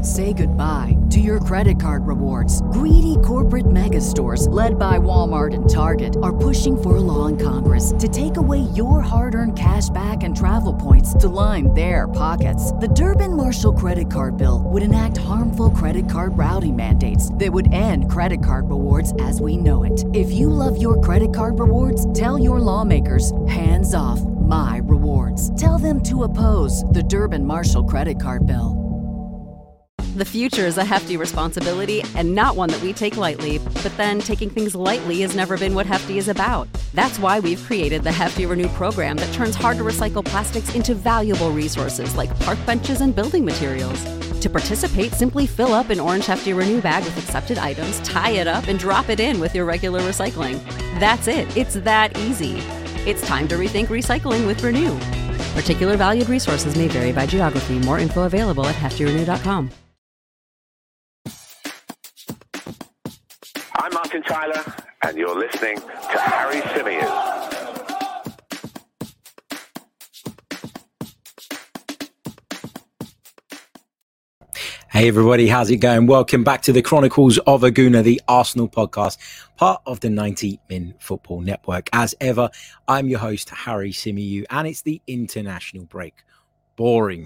Say goodbye to your credit card rewards. Greedy corporate mega stores, led by Walmart and Target, are pushing for a law in Congress to take away your hard-earned cash back and travel points to line their pockets. The Durbin-Marshall credit card bill would enact harmful credit card routing mandates that would end credit card rewards as we know it. If you love your credit card rewards, tell your lawmakers, hands off my rewards. Tell them to oppose the Durbin-Marshall credit card bill. The future is a hefty responsibility and not one that we take lightly. But then taking things lightly has never been what Hefty is about. That's why we've created the Hefty Renew program that turns hard-to-recycle plastics into valuable resources like park benches and building materials. To participate, simply fill up an orange Hefty Renew bag with accepted items, tie it up, and drop it in with your regular recycling. That's it. It's that easy. It's time to rethink recycling with Renew. Particular valued resources may vary by geography. More info available at heftyrenew.com. I'm Martin Tyler, and you're listening to Harry Symeou. Hey everybody, how's it going? Welcome back to the Chronicles of a Gooner, the Arsenal podcast, part of the 90 Min Football Network. As ever, I'm your host, Harry Symeou, and it's the international break. Boring.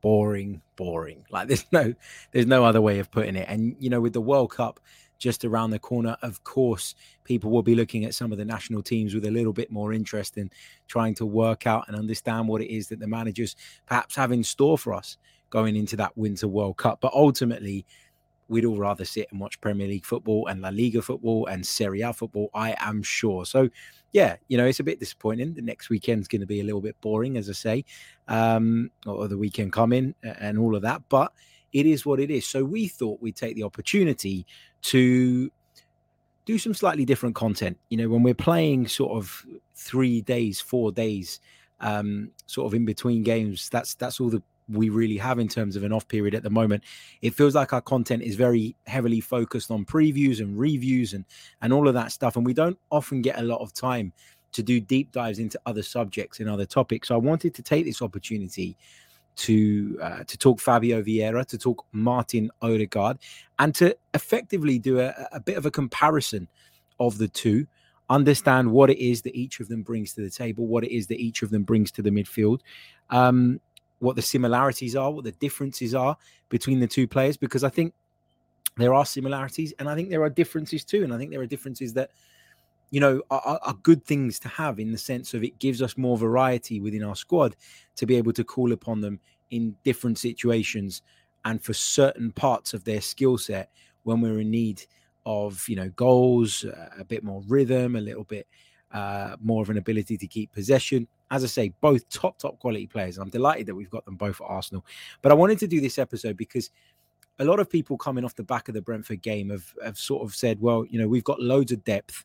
Like there's no other way of putting it. And you know, with the World Cup just around the corner, of course, people will be looking at some of the national teams with a little bit more interest in trying to work out and understand what it is that the managers perhaps have in store for us going into that Winter World Cup. But ultimately, we'd all rather sit and watch Premier League football and La Liga football and Serie A football, I am sure. So, yeah, you know, it's a bit disappointing. The next weekend's going to be a little bit boring, as I say, or the weekend coming and all of that. But it is what it is. So we thought we'd take the opportunity to do some slightly different content. You know, when we're playing sort of 3 days, 4 days, sort of in between games, that's all that we really have in terms of an off period at the moment. It feels like our content is very heavily focused on previews and reviews and all of that stuff. And we don't often get a lot of time to do deep dives into other subjects and other topics. So I wanted to take this opportunity to talk Fabio Vieira, to talk Martin Odegaard, and to effectively do a bit of a comparison of the two, understand what it is that each of them brings to the table, what it is that each of them brings to the midfield, what the similarities are, what the differences are between the two players, because I think there are similarities and I think there are differences too. And I think there are differences that, you know, are good things to have in the sense of it gives us more variety within our squad to be able to call upon them in different situations and for certain parts of their skill set when we're in need of, you know, goals, a bit more rhythm, a little bit more of an ability to keep possession. As I say, both top quality players. I'm delighted that we've got them both at Arsenal. But I wanted to do this episode because a lot of people coming off the back of the Brentford game have sort of said, well, you know, we've got loads of depth,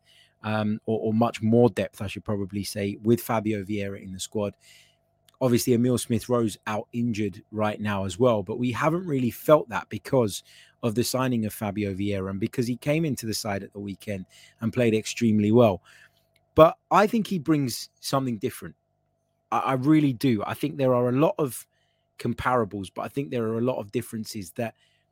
or much more depth, I should probably say, with Fabio Vieira in the squad. Obviously, Emile Smith-Rowe's out injured right now as well, but we haven't really felt that because of the signing of Fabio Vieira and because he came into the side at the weekend and played extremely well. But I think he brings something different. I really do. I think there are a lot of comparables, but I think there are a lot of differences that,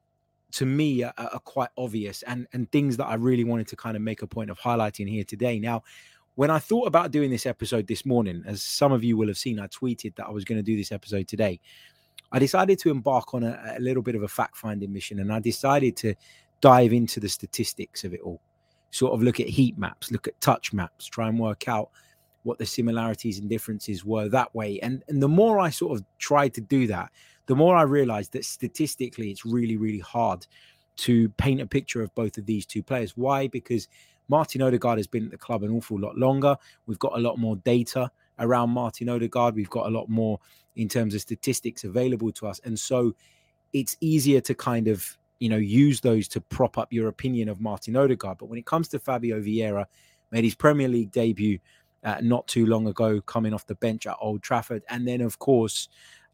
to me, are quite obvious and things that I really wanted to kind of make a point of highlighting here today. Now, when I thought about doing this episode this morning, as some of you will have seen, I tweeted that I was going to do this episode today. I decided to embark on a little bit of a fact-finding mission, and I decided to dive into the statistics of it all, sort of look at heat maps, look at touch maps, try and work out what the similarities and differences were that way. And the more I sort of tried to do that, the more I realized that statistically, it's really, really hard to paint a picture of both of these two players. Why? Because Martin Odegaard has been at the club an awful lot longer. We've got a lot more data around Martin Odegaard. We've got a lot more in terms of statistics available to us. And so it's easier to kind of, you know, use those to prop up your opinion of Martin Odegaard. But when it comes to Fabio Vieira, made his Premier League debut not too long ago, coming off the bench at Old Trafford. And then, of course,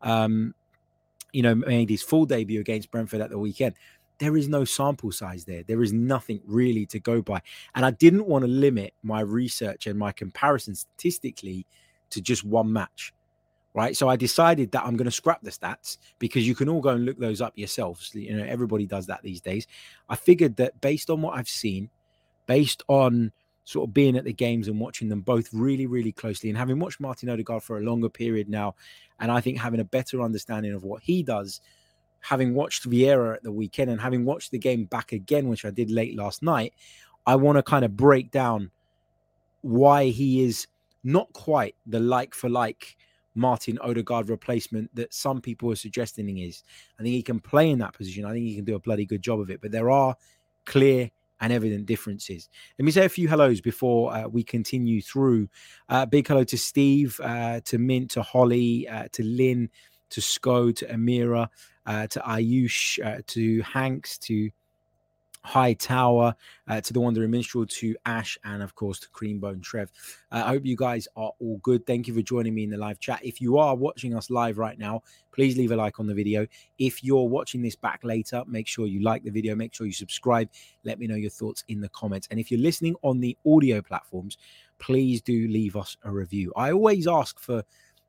you know, made his full debut against Brentford at the weekend. There is no sample size there. There is nothing really to go by. And I didn't want to limit my research and my comparison statistically to just one match. right? So I decided that I'm going to scrap the stats because you can all go and look those up yourselves. You know, everybody does that these days. I figured that based on what I've seen, based on sort of being at the games and watching them both really, really closely, and having watched Martin Odegaard for a longer period now, and I think having a better understanding of what he does, having watched Vieira at the weekend and having watched the game back again, which I did late last night, I want to kind of break down why he is not quite the like-for-like Martin Odegaard replacement that some people are suggesting he is. I think he can play in that position. I think he can do a bloody good job of it. But there are clear and evident differences. Let me say a few hellos before we continue through. Big hello to Steve, to Mint, to Holly, to Lynn, to Sko, to Amira, to Ayush, to Hanks, to High Tower, to the Wandering Minstrel, to Ash, and of course to Creambone Trev. I hope you guys are all good. Thank you for joining me in the live chat. If you are watching us live right now, please leave a like on the video. If you're watching this back later, make sure you like the video, make sure you subscribe. Let me know your thoughts in the comments. And if you're listening on the audio platforms, please do leave us a review. I always ask for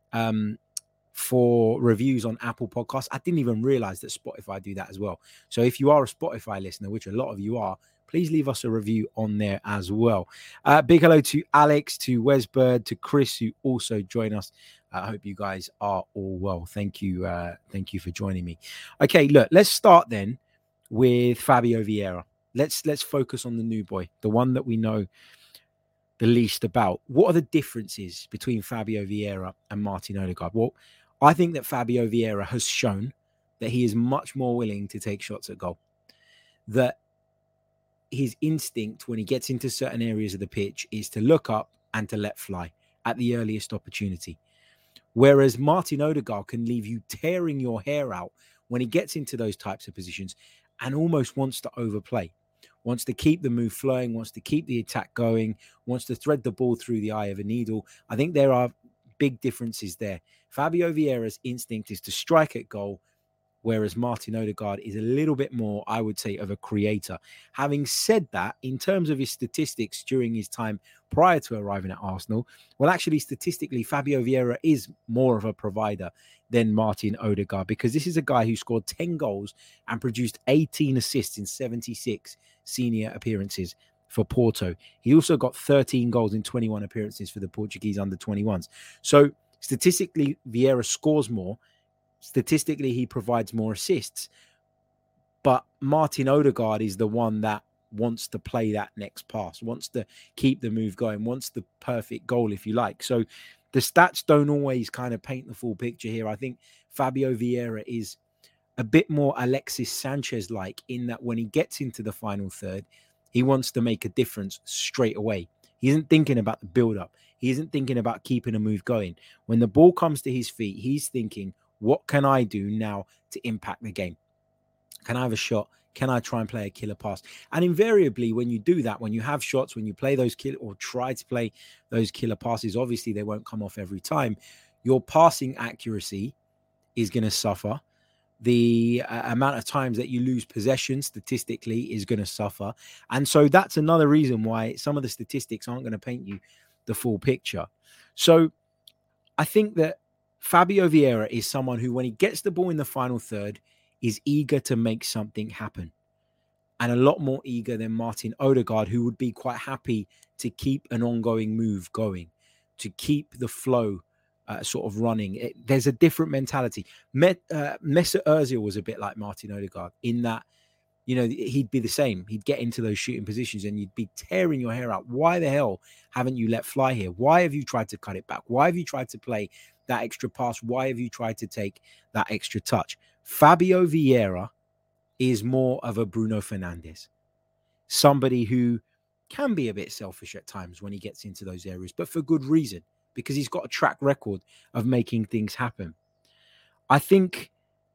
reviews on Apple Podcasts. I didn't even realize that Spotify do that as well. So if you are a Spotify listener, which a lot of you are, please leave us a review on there as well. Big hello to Alex, to Wesbird, to Chris, who also join us. I hope you guys are all well. Thank you for joining me. Okay, look, let's start then with Fabio Vieira. Let's focus on the new boy, the one that we know the least about. What are the differences between Fabio Vieira and Martin Odegaard? Well, I think that Fabio Vieira has shown that he is much more willing to take shots at goal. That his instinct when he gets into certain areas of the pitch is to look up and to let fly at the earliest opportunity. Whereas Martin Odegaard can leave you tearing your hair out when he gets into those types of positions and almost wants to overplay, wants to keep the move flowing, wants to keep the attack going, wants to thread the ball through the eye of a needle. I think there are big differences there. Fabio Vieira's instinct is to strike at goal, whereas Martin Odegaard is a little bit more, I would say, of a creator. Having said that, in terms of his statistics during his time prior to arriving at Arsenal, well, actually, statistically, Fabio Vieira is more of a provider than Martin Odegaard, because this is a guy who scored 10 goals and produced 18 assists in 76 senior appearances for Porto. He also got 13 goals in 21 appearances for the Portuguese under-21s. So statistically, Vieira scores more. Statistically, he provides more assists. But Martin Odegaard is the one that wants to play that next pass, wants to keep the move going, wants the perfect goal, if you like. So the stats don't always kind of paint the full picture here. I think Fabio Vieira is a bit more Alexis Sanchez-like in that when he gets into the final third, he wants to make a difference straight away. He isn't thinking about the build-up. He isn't thinking about keeping a move going. When the ball comes to his feet, he's thinking, what can I do now to impact the game? Can I have a shot? Can I try and play a killer pass? And invariably, when you do that, when you have shots, when you play those killer or try to play those killer passes, obviously they won't come off every time. Your passing accuracy is going to suffer. The amount of times that you lose possession statistically is going to suffer. And so that's another reason why some of the statistics aren't going to paint you the full picture. So I think that Fabio Vieira is someone who, when he gets the ball in the final third, is eager to make something happen. And a lot more eager than Martin Odegaard, who would be quite happy to keep an ongoing move going, to keep the flow sort of running. There's a different mentality. Mesut Ozil was a bit like Martin Odegaard in that, you know, he'd be the same. He'd get into those shooting positions and you'd be tearing your hair out. Why the hell haven't you let fly here? Why have you tried to cut it back? Why have you tried to play that extra pass? Why have you tried to take that extra touch? Fabio Vieira is more of a Bruno Fernandes, somebody who can be a bit selfish at times when he gets into those areas, but for good reason, because he's got a track record of making things happen. I think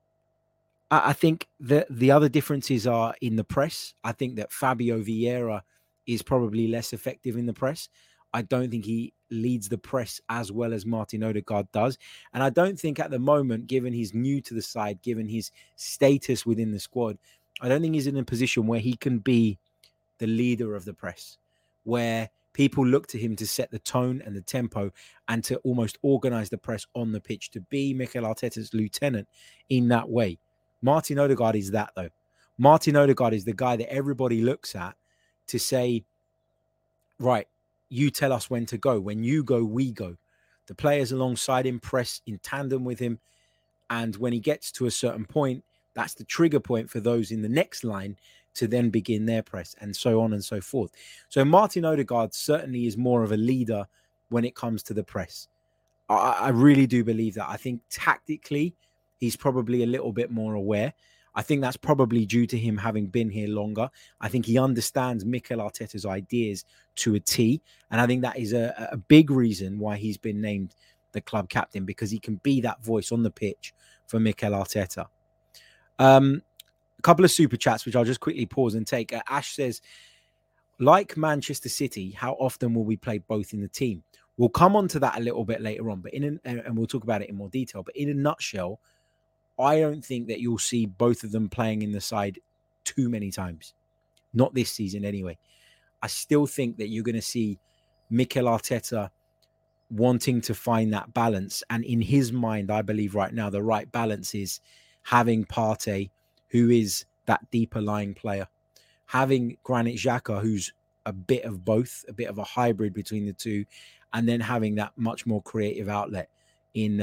that the other differences are in the press. I think that Fabio Vieira is probably less effective in the press. I don't think he leads the press as well as Martin Odegaard does. And I don't think at the moment, given he's new to the side, given his status within the squad, I don't think he's in a position where he can be the leader of the press, where people look to him to set the tone and the tempo and to almost organize the press on the pitch, to be Mikel Arteta's lieutenant in that way. Martin Odegaard is that, though. Martin Odegaard is the guy that everybody looks at to say, right, you tell us when to go. When you go, we go. The players alongside him press in tandem with him. And when he gets to a certain point, that's the trigger point for those in the next line to then begin their press, and so on and so forth. So Martin Odegaard certainly is more of a leader when it comes to the press. I really do believe that. I think tactically, he's probably a little bit more aware. I think that's probably due to him having been here longer. I think he understands Mikel Arteta's ideas to a T. And I think that is a big reason why he's been named the club captain, because he can be that voice on the pitch for Mikel Arteta. A couple of super chats, which I'll just quickly pause and take. Ash says, like Manchester City, how often will we play both in the team? We'll come on to that a little bit later on, but and we'll talk about it in more detail. But in a nutshell, I don't think that you'll see both of them playing in the side too many times. Not this season anyway. I still think that you're going to see Mikel Arteta wanting to find that balance. And in his mind, I believe right now, the right balance is having Partey, who is that deeper lying player, having Granit Xhaka, who's a bit of both, a bit of a hybrid between the two, and then having that much more creative outlet in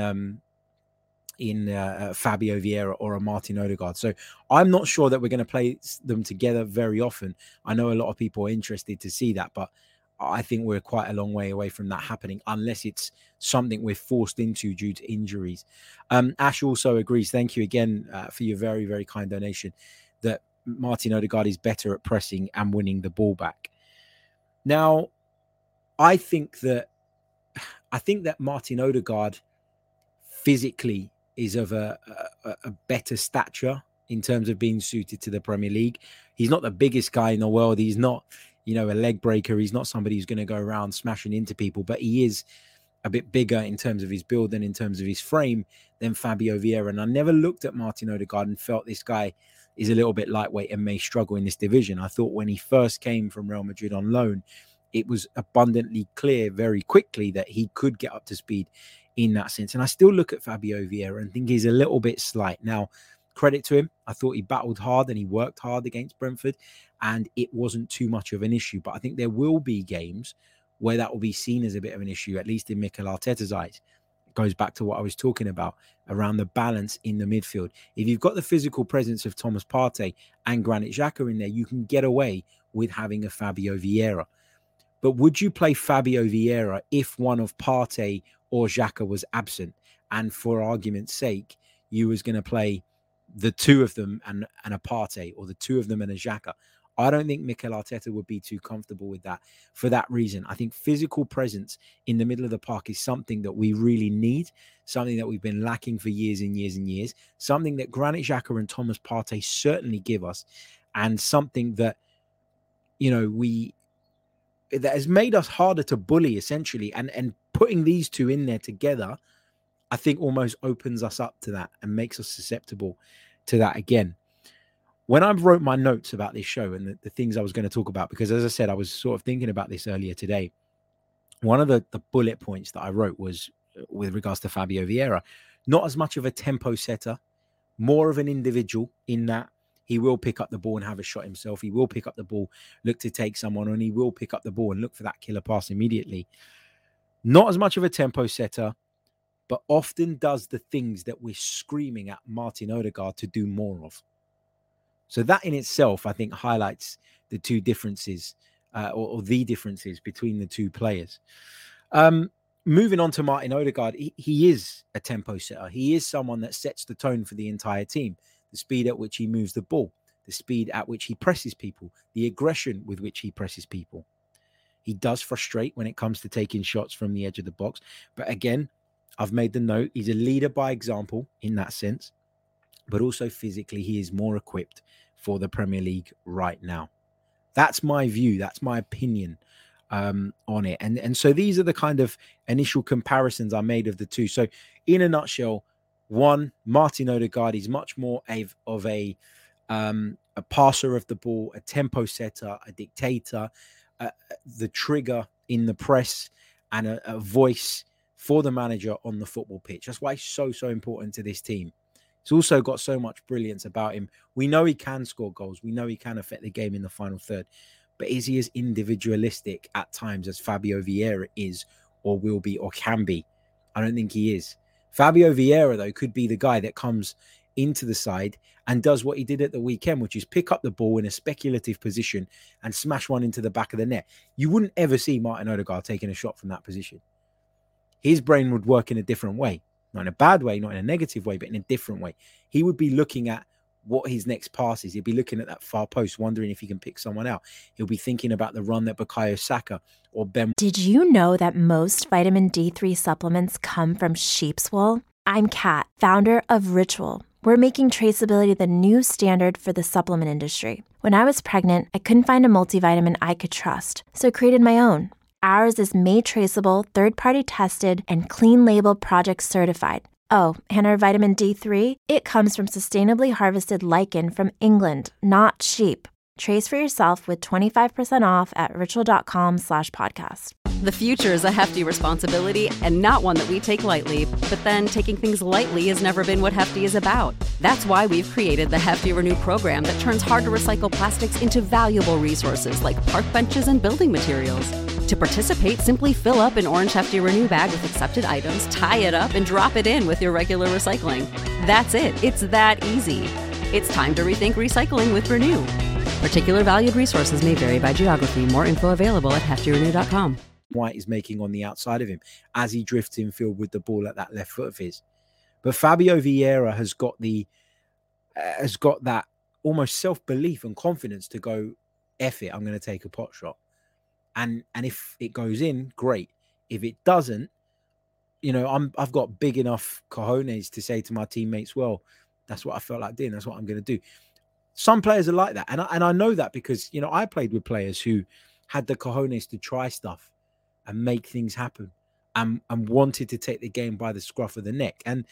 Fabio Vieira or a Martin Odegaard. So I'm not sure that we're going to play them together very often. I know a lot of people are interested to see that, but I think we're quite a long way away from that happening, unless it's something we're forced into due to injuries. Ash also agrees. Thank you again for your very, very kind donation, that Martin Odegaard is better at pressing and winning the ball back. Now, I think that Martin Odegaard physically is of a better stature in terms of being suited to the Premier League. He's not the biggest guy in the world. He's not, a leg breaker. He's not somebody who's going to go around smashing into people, but he is a bit bigger in terms of his build and in terms of his frame than Fabio Vieira. And I never looked at Martin Odegaard and felt this guy is a little bit lightweight and may struggle in this division. I thought when he first came from Real Madrid on loan, it was abundantly clear very quickly that he could get up to speed in that sense. And I still look at Fabio Vieira and think he's a little bit slight. Now, credit to him. I thought he battled hard and he worked hard against Brentford, and it wasn't too much of an issue. But I think there will be games where that will be seen as a bit of an issue, at least in Mikel Arteta's eyes. It goes back to what I was talking about around the balance in the midfield. If you've got the physical presence of Thomas Partey and Granit Xhaka in there, you can get away with having a Fabio Vieira. But would you play Fabio Vieira if one of Partey or Xhaka was absent? And for argument's sake, you was going to play the two of them and a Partey, or the two of them and a Xhaka. I don't think Mikel Arteta would be too comfortable with that for that reason. I think physical presence in the middle of the park is something that we really need, something that we've been lacking for years and years and years, something that Granit Xhaka and Thomas Partey certainly give us, and something that, that has made us harder to bully, essentially. And putting these two in there together, I think almost opens us up to that and makes us susceptible to that again. When I wrote my notes about this show and the things I was going to talk about, because as I said, I was sort of thinking about this earlier today, one of the bullet points that I wrote was with regards to Fabio Vieira, not as much of a tempo setter, more of an individual in that he will pick up the ball and have a shot himself. He will pick up the ball, look to take someone on. He will pick up the ball and look for that killer pass immediately. Not as much of a tempo setter, but often does the things that we're screaming at Martin Odegaard to do more of. So that in itself, I think, highlights the two differences or the differences between the two players. Moving on to Martin Odegaard, he is a tempo setter. He is someone that sets the tone for the entire team. The speed at which he moves the ball, the speed at which he presses people, the aggression with which he presses people. He does frustrate when it comes to taking shots from the edge of the box. But again, I've made the note, he's a leader by example in that sense. But also physically, he is more equipped for the Premier League right now. That's my view. That's my opinion on it. And so these are the kind of initial comparisons I made of the two. So in a nutshell, one, Martin Odegaard is much more of a passer of the ball, a tempo setter, a dictator, the trigger in the press and a voice for the manager on the football pitch. That's why he's so important to this team. He's also got so much brilliance about him. We know he can score goals. We know he can affect the game in the final third. But is he as individualistic at times as Fabio Vieira is or will be or can be? I don't think he is. Fabio Vieira, though, could be the guy that comes into the side and does what he did at the weekend, which is pick up the ball in a speculative position and smash one into the back of the net. You wouldn't ever see Martin Odegaard taking a shot from that position. His brain would work in a different way. Not in a bad way, not in a negative way, but in a different way. He would be looking at what his next pass is. He'll be looking at that far post, wondering if he can pick someone out. He'll be thinking about the run that Bukayo Saka or Ben. Did you know that most vitamin D3 supplements come from sheep's wool? I'm Kat, founder of Ritual. We're making traceability the new standard for the supplement industry. When I was pregnant, I couldn't find a multivitamin I could trust, so I created my own. Ours is made traceable, third-party tested, and clean label project certified. Oh, and our vitamin D3? It comes from sustainably harvested lichen from England, not sheep. Trace for yourself with 25% off at ritual.com/podcast. The future is a hefty responsibility and not one that we take lightly. But then taking things lightly has never been what Hefty is about. That's why we've created the Hefty Renew program that turns hard-to-recycle plastics into valuable resources like park benches and building materials. To participate, simply fill up an orange Hefty Renew bag with accepted items, tie it up, and drop it in with your regular recycling. That's it. It's that easy. It's time to rethink recycling with Renew. Particular valued resources may vary by geography. More info available at heftyrenew.com. White is making on the outside of him as he drifts in field with the ball at that left foot of his. But Fabio Vieira has got that almost self-belief and confidence to go, F it, I'm going to take a pot shot. And if it goes in, great. If it doesn't, I've got big enough cojones to say to my teammates, well, that's what I felt like doing. That's what I'm going to do. Some players are like that. And I know that because, I played with players who had the cojones to try stuff and make things happen and wanted to take the game by the scruff of the neck. And,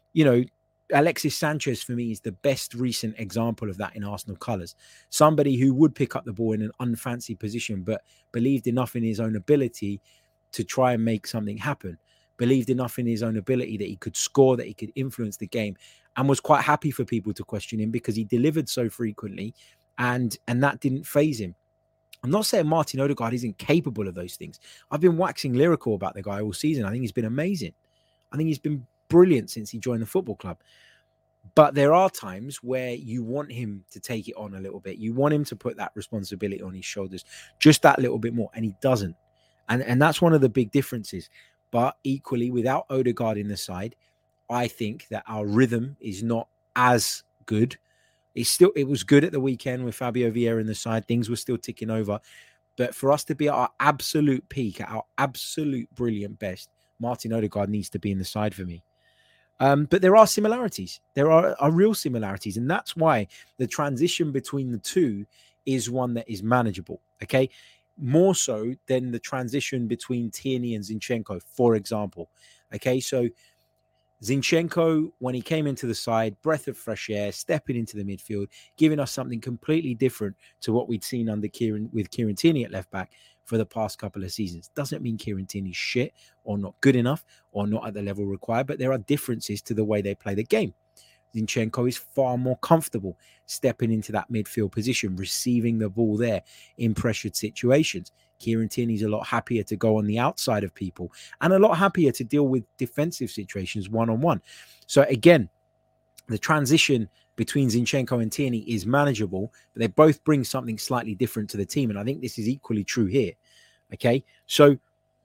Alexis Sanchez, for me, is the best recent example of that in Arsenal colours. Somebody who would pick up the ball in an unfancy position, but believed enough in his own ability to try and make something happen. Believed enough in his own ability that he could score, that he could influence the game, and was quite happy for people to question him because he delivered so frequently and that didn't faze him. I'm not saying Martin Odegaard isn't capable of those things. I've been waxing lyrical about the guy all season. I think he's been amazing. I think he's been brilliant since he joined the football club. But there are times where you want him to take it on a little bit. You want him to put that responsibility on his shoulders just that little bit more, and he doesn't. And that's one of the big differences. But equally, without Odegaard in the side, I think that our rhythm is not as good. It was good at the weekend with Fabio Vieira in the side. Things were still ticking over. But for us to be at our absolute peak, at our absolute brilliant best, Martin Odegaard needs to be in the side for me. But there are similarities. There are real similarities. And that's why the transition between the two is one that is manageable. Okay. More so than the transition between Tierney and Zinchenko, for example. Okay. So Zinchenko, when he came into the side, breath of fresh air, stepping into the midfield, giving us something completely different to what we'd seen under Kieran Tierney at left back for the past couple of seasons. Doesn't mean Kieran Tierney's shit or not good enough or not at the level required, but there are differences to the way they play the game. Zinchenko is far more comfortable stepping into that midfield position, receiving the ball there in pressured situations. Kieran Tierney's a lot happier to go on the outside of people and a lot happier to deal with defensive situations one-on-one. So again, the transition between Zinchenko and Tierney is manageable, but they both bring something slightly different to the team. And I think this is equally true here. Okay. So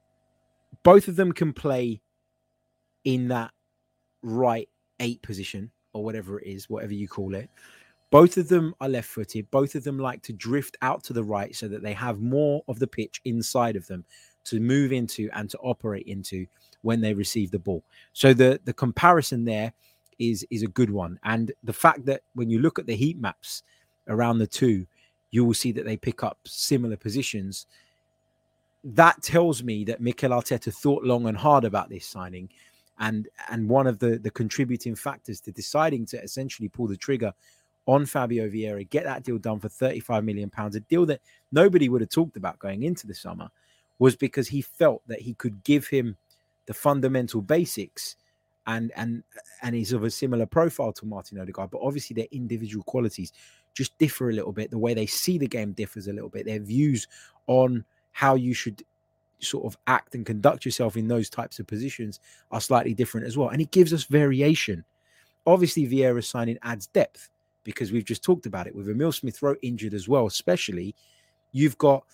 both of them can play in that right 8 position or whatever it is, whatever you call it. Both of them are left-footed. Both of them like to drift out to the right so that they have more of the pitch inside of them to move into and to operate into when they receive the ball. So the comparison there is a good one. And the fact that when you look at the heat maps around the two, you will see that they pick up similar positions. That tells me that Mikel Arteta thought long and hard about this signing. And one of the contributing factors to deciding to essentially pull the trigger on Fabio Vieira, get that deal done for £35 million, a deal that nobody would have talked about going into the summer, was because he felt that he could give him the fundamental basics and he's of a similar profile to Martin Odegaard, but obviously their individual qualities just differ a little bit. The way they see the game differs a little bit. Their views on how you should sort of act and conduct yourself in those types of positions are slightly different as well. And it gives us variation. Obviously, Vieira's signing adds depth because we've just talked about it. With Emile Smith-Rowe injured as well, especially, you've got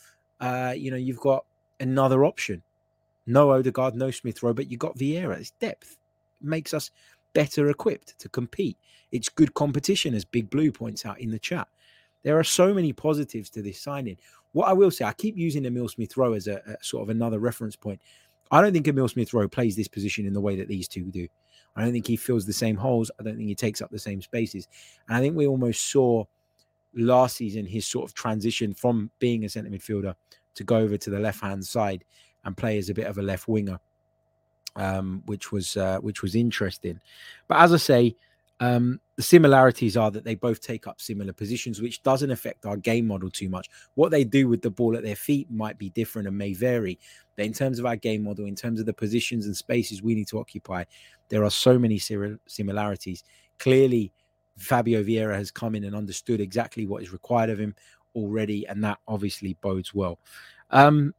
another option. No Odegaard, no Smith-Rowe, but you've got Vieira. It's depth. It makes us better equipped to compete. It's good competition, as Big Blue points out in the chat. There are so many positives to this signing. What I will say, I keep using Emile Smith-Rowe as a sort of another reference point. I don't think Emile Smith-Rowe plays this position in the way that these two do. I don't think he fills the same holes. I don't think he takes up the same spaces. And I think we almost saw last season his sort of transition from being a centre midfielder to go over to the left-hand side and play as a bit of a left winger, which was interesting. But as I say, the similarities are that they both take up similar positions, which doesn't affect our game model too much. What they do with the ball at their feet might be different and may vary. But in terms of our game model, in terms of the positions and spaces we need to occupy, there are so many similarities. Clearly, Fabio Vieira has come in and understood exactly what is required of him already, and that obviously bodes well. And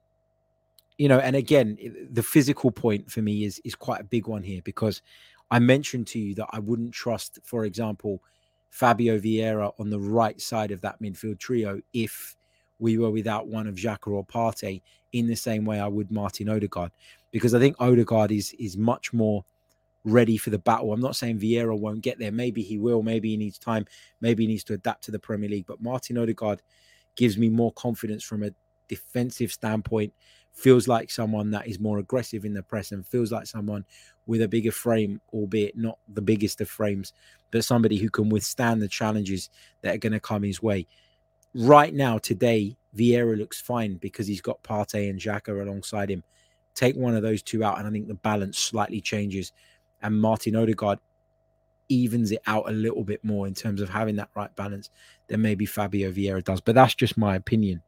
again, the physical point for me is quite a big one here, because I mentioned to you that I wouldn't trust, for example, Fabio Vieira on the right side of that midfield trio if we were without one of Xhaka or Partey, in the same way I would Martin Odegaard, because I think Odegaard is much more ready for the battle. I'm not saying Vieira won't get there. Maybe he will. Maybe he needs time. Maybe he needs to adapt to the Premier League. But Martin Odegaard gives me more confidence from a defensive standpoint. Feels like someone that is more aggressive in the press and feels like someone with a bigger frame, albeit not the biggest of frames, but somebody who can withstand the challenges that are going to come his way. Right now, today, Vieira looks fine because he's got Partey and Xhaka alongside him. Take one of those two out, and I think the balance slightly changes. And Martin Odegaard evens it out a little bit more in terms of having that right balance than maybe Fabio Vieira does. But that's just my opinion.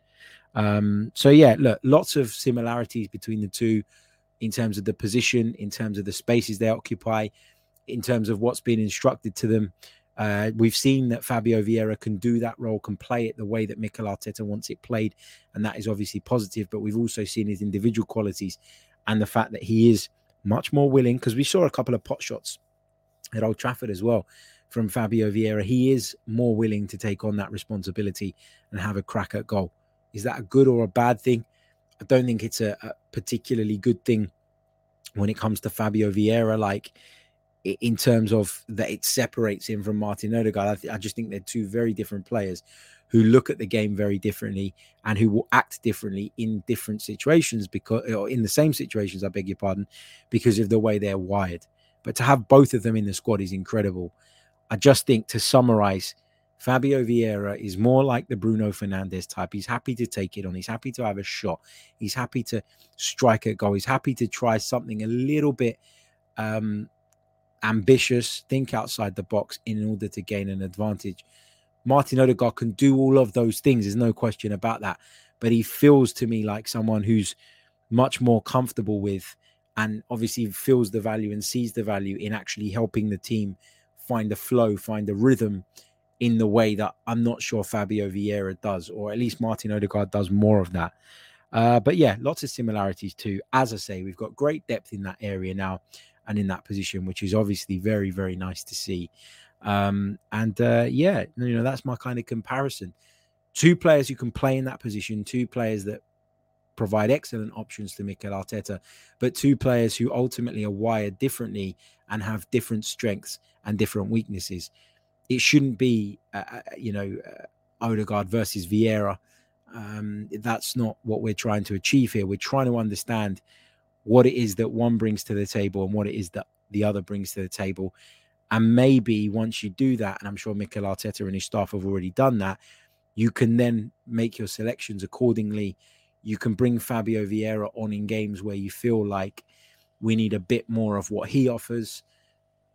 So yeah, look, lots of similarities between the two in terms of the position, in terms of the spaces they occupy, in terms of what's been instructed to them. We've seen that Fabio Vieira can do that role, can play it the way that Mikel Arteta wants it played, and that is obviously positive. But we've also seen his individual qualities and the fact that he is much more willing, because we saw a couple of pot shots at Old Trafford as well from Fabio Vieira. He is more willing to take on that responsibility and have a crack at goal. Is that a good or a bad thing? I don't think it's a particularly good thing when it comes to Fabio Vieira, like in terms of that it separates him from Martin Odegaard. I just think they're two very different players who look at the game very differently and who will act differently in different situations, or in the same situations, I beg your pardon, because of the way they're wired. But to have both of them in the squad is incredible. I just think, to summarize, Fabio Vieira is more like the Bruno Fernandes type. He's happy to take it on. He's happy to have a shot. He's happy to strike a goal. He's happy to try something a little bit ambitious, think outside the box in order to gain an advantage. Martin Odegaard can do all of those things. There's no question about that. But he feels to me like someone who's much more comfortable with, and obviously feels the value and sees the value in actually helping the team find the flow, find the rhythm, in the way that I'm not sure Fabio Vieira does, or at least Martin Odegaard does more of that. But yeah, lots of similarities too. As I say, we've got great depth in that area now and in that position, which is obviously very, very nice to see. Yeah, that's my kind of comparison. Two players who can play in that position, two players that provide excellent options to Mikel Arteta, but two players who ultimately are wired differently and have different strengths and different weaknesses. It shouldn't be, Odegaard versus Vieira. That's not what we're trying to achieve here. We're trying to understand what it is that one brings to the table and what it is that the other brings to the table. And maybe once you do that, and I'm sure Mikel Arteta and his staff have already done that, you can then make your selections accordingly. You can bring Fabio Vieira on in games where you feel like we need a bit more of what he offers.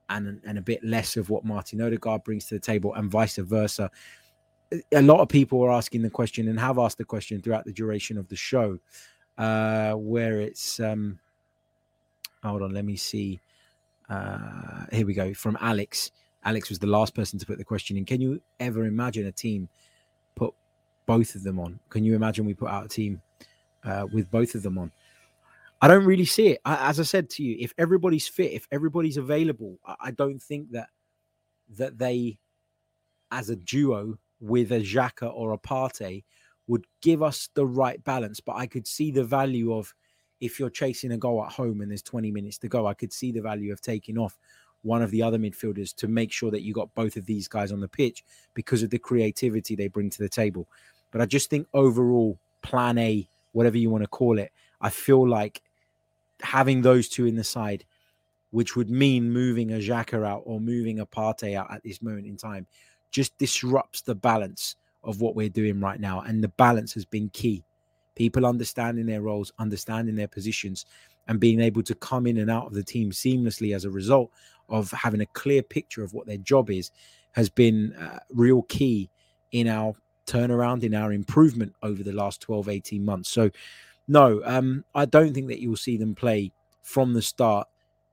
and a bit less of what Martin Odegaard brings to the table, and vice versa. A lot of people are asking the question and have asked the question throughout the duration of the show, where it's hold on, let me see. Here we go, from Alex. Alex was the last person to put the question in. Can you ever imagine a team put both of them on? Can you imagine we put out a team with both of them on? I don't really see it. As I said to you, if everybody's fit, if everybody's available, I don't think that they, as a duo with a Xhaka or a Partey, would give us the right balance. But I could see the value of, if you're chasing a goal at home and there's 20 minutes to go, I could see the value of taking off one of the other midfielders to make sure that you got both of these guys on the pitch because of the creativity they bring to the table. But I just think overall, plan A, whatever you want to call it, I feel like having those two in the side, which would mean moving a Xhaka out or moving a Partey out at this moment in time, just disrupts the balance of what we're doing right now. And the balance has been key. People understanding their roles, understanding their positions, and being able to come in and out of the team seamlessly as a result of having a clear picture of what their job is, has been real key in our turnaround, in our improvement over the last 12, 18 months. So no, I don't think that you'll see them play from the start.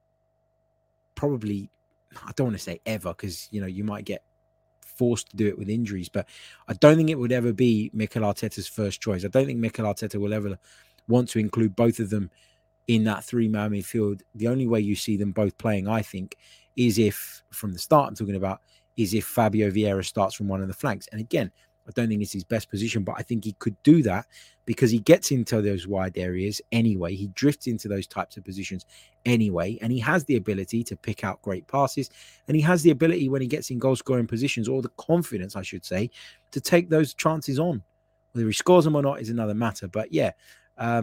Probably, I don't want to say ever, because, you know, you might get forced to do it with injuries, but I don't think it would ever be Mikel Arteta's first choice. I don't think Mikel Arteta will ever want to include both of them in that three-man midfield. The only way you see them both playing, I think, is if, from the start I'm talking about, is if Fabio Vieira starts from one of the flanks. And again, I don't think it's his best position, but I think he could do that because he gets into those wide areas anyway. He drifts into those types of positions anyway, and he has the ability to pick out great passes, and he has the ability when he gets in goal-scoring positions, or the confidence, I should say, to take those chances on. Whether he scores them or not is another matter. But yeah, I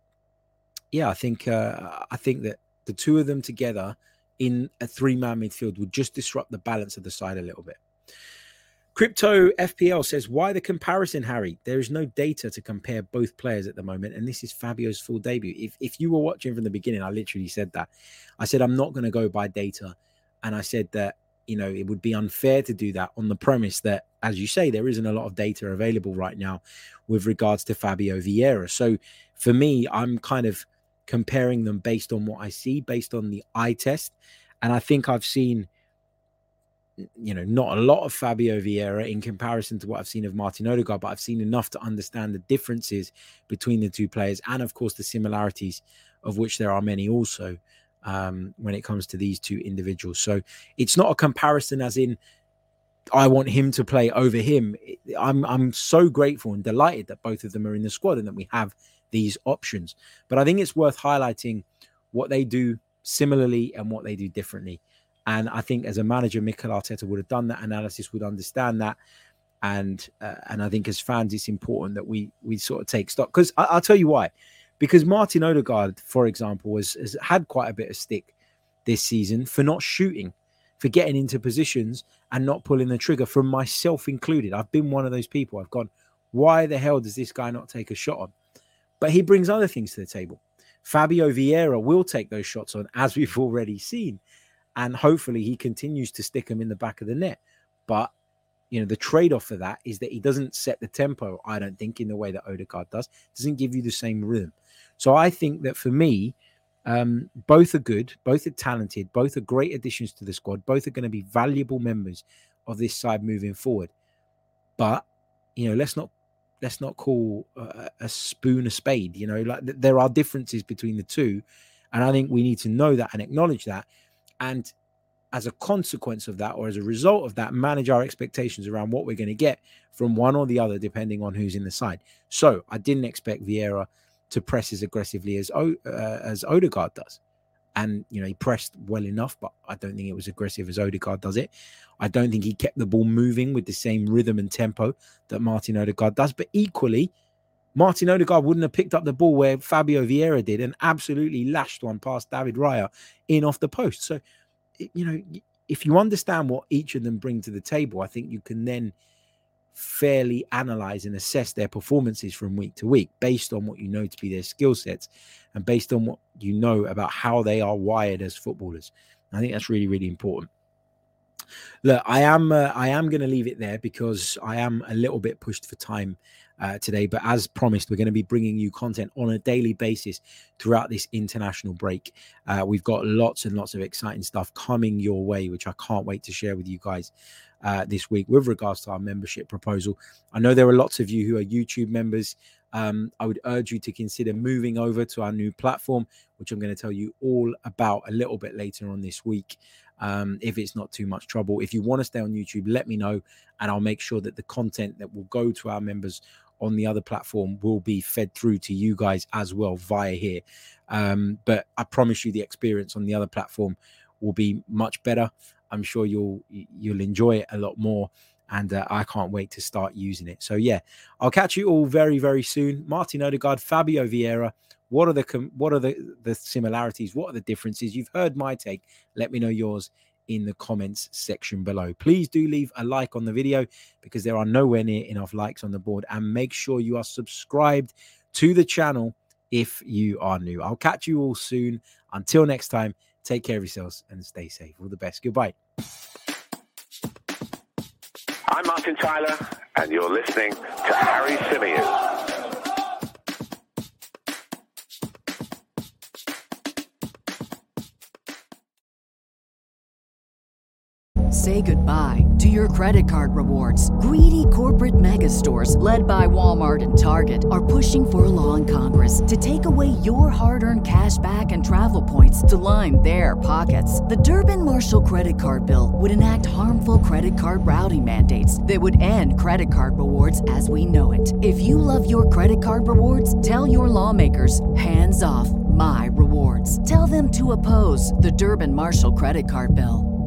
think that the two of them together in a three-man midfield would just disrupt the balance of the side a little bit. Crypto FPL says, why the comparison, Harry? There is no data to compare both players at the moment, and this is Fabio's full debut. If you were watching from the beginning, I literally said that. I said, I'm not going to go by data. And I said that, you know, it would be unfair to do that on the premise that, as you say, there isn't a lot of data available right now with regards to Fabio Vieira. So for me, I'm kind of comparing them based on what I see, based on the eye test. And I think I've seen, you know, not a lot of Fabio Vieira in comparison to what I've seen of Martin Odegaard, but I've seen enough to understand the differences between the two players, and of course the similarities, of which there are many also, when it comes to these two individuals. So it's not a comparison as in I want him to play over him. I'm so grateful and delighted that both of them are in the squad and that we have these options. But I think it's worth highlighting what they do similarly and what they do differently. And I think as a manager, Mikel Arteta would have done that analysis, would understand that. And I think as fans, it's important that we sort of take stock. Because I'll tell you why. Because Martin Odegaard, for example, has had quite a bit of stick this season for not shooting, for getting into positions and not pulling the trigger, from myself included. I've been one of those people. I've gone, why the hell does this guy not take a shot on? But he brings other things to the table. Fabio Vieira will take those shots on, as we've already seen. And hopefully he continues to stick them in the back of the net. But, you know, the trade-off for that is that he doesn't set the tempo, I don't think, in the way that Odegaard does. Doesn't give you the same rhythm. So I think that for me, both are good, both are talented, both are great additions to the squad. Both are going to be valuable members of this side moving forward. But, you know, let's not call a spoon a spade. You know, like there are differences between the two. And I think we need to know that and acknowledge that. And as a consequence of that, or as a result of that, manage our expectations around what we're going to get from one or the other, depending on who's in the side. So I didn't expect Vieira to press as aggressively as Odegaard does. And, you know, he pressed well enough, but I don't think it was aggressive as Odegaard does it. I don't think he kept the ball moving with the same rhythm and tempo that Martin Odegaard does. But equally, Martin Odegaard wouldn't have picked up the ball where Fabio Vieira did and absolutely lashed one past David Raya in off the post. So, you know, if you understand what each of them bring to the table, I think you can then fairly analyze and assess their performances from week to week based on what you know to be their skill sets and based on what you know about how they are wired as footballers. I think that's really, really important. Look, I am going to leave it there because I am a little bit pushed for time today. But as promised, we're going to be bringing you content on a daily basis throughout this international break. We've got lots and lots of exciting stuff coming your way, which I can't wait to share with you guys this week with regards to our membership proposal. I know there are lots of you who are YouTube members. I would urge you to consider moving over to our new platform, which I'm going to tell you all about a little bit later on this week. If it's not too much trouble. If you want to stay on YouTube, let me know, and I'll make sure that the content that will go to our members on the other platform will be fed through to you guys as well via here. But I promise you the experience on the other platform will be much better. I'm sure you'll enjoy it a lot more, and I can't wait to start using it. So yeah, I'll catch you all very, very soon. Martin Odegaard, Fabio Vieira. What are the similarities? What are the differences? You've heard my take. Let me know yours in the comments section below. Please do leave a like on the video because there are nowhere near enough likes on the board. And make sure you are subscribed to the channel if you are new. I'll catch you all soon. Until next time, take care of yourselves and stay safe. All the best. Goodbye. I'm Martin Tyler, and you're listening to Harry Symeou. Say goodbye to your credit card rewards. Greedy corporate mega stores, led by Walmart and Target, are pushing for a law in Congress to take away your hard-earned cash back and travel points to line their pockets. The Durbin-Marshall credit card bill would enact harmful credit card routing mandates that would end credit card rewards as we know it. If you love your credit card rewards, tell your lawmakers, hands off my rewards. Tell them to oppose the Durbin-Marshall credit card bill.